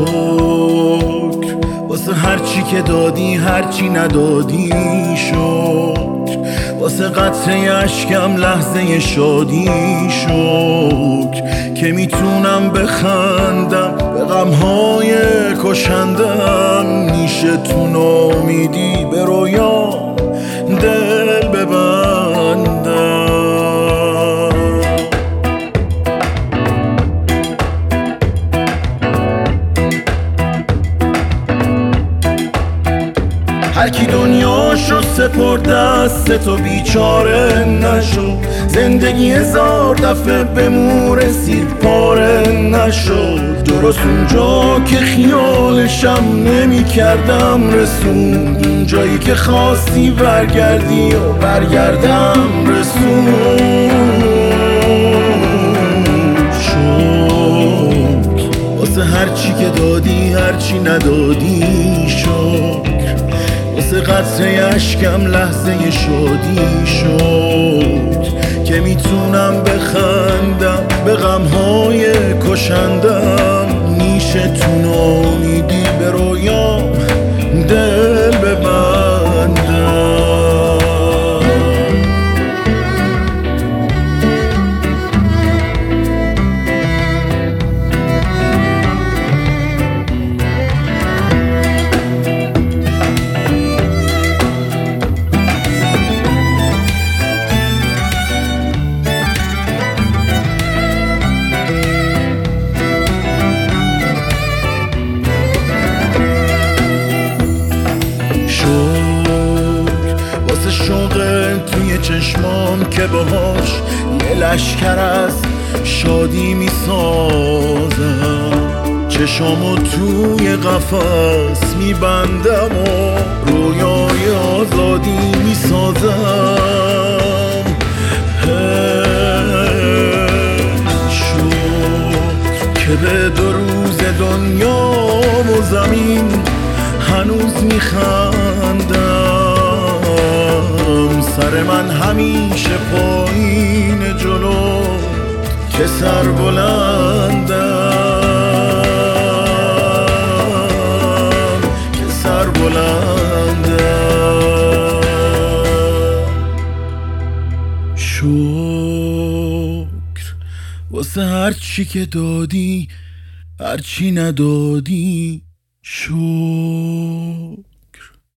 شکر واسه هرچی که دادی هرچی ندادی، شکر واسه قطره اشکم لحظه شادی، شکر که میتونم بخندم به غمهای کشندم، نیشه تو نامیدی به رویام دل ببندم. هرکی دنیاشو سپرد دست تو بیچاره نشو، زندگی هزار دفعه به مو رسید پاره نشو، درست اونجا که خیالشم نمی کردم رسون، اونجایی که خواستی برگردی و برگردم رسون. شکر واسه هرچی که دادی هرچی ندادی، شکر واسه قطره اشکم لحظه شادی، شد که میتونم بخندم به غمهای کشندم، نیشه تو نامیدی به رویام دل ببندم. شوق توی چشمام که باهاش یه لشکر از شادی میسازم، چشامو توی قفس میبندم و رویای آزادی میسازم. شکر که به دو روز دنیا و زمین هنوز میخندم، سر من همیشه پایین جلو که سر بلندم، که سر بلندم. شکر واسه هرچی که دادی هرچی ندادی، شکر.